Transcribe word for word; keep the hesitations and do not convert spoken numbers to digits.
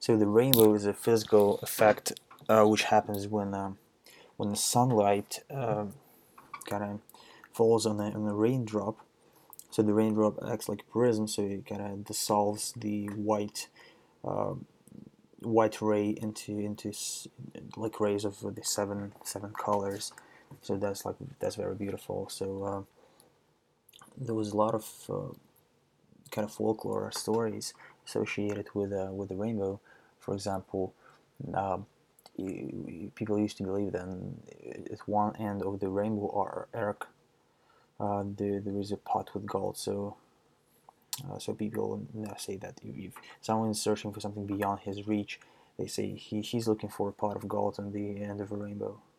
So the rainbow is a physical effect uh, which happens when um, when the sunlight uh, kind of falls on a, on a raindrop. So the raindrop acts like a prism, so it kind of dissolves the white uh, white ray into into like rays of the seven seven colors. So that's like that's very beautiful. So uh, there was a lot of uh, kind of folklore stories associated with uh, with the rainbow. For example, um, people used to believe that at one end of the rainbow or arc, uh, there, there is a pot with gold. So uh, so people say that if someone is searching for something beyond his reach, they say he, he's looking for a pot of gold on the end of a rainbow.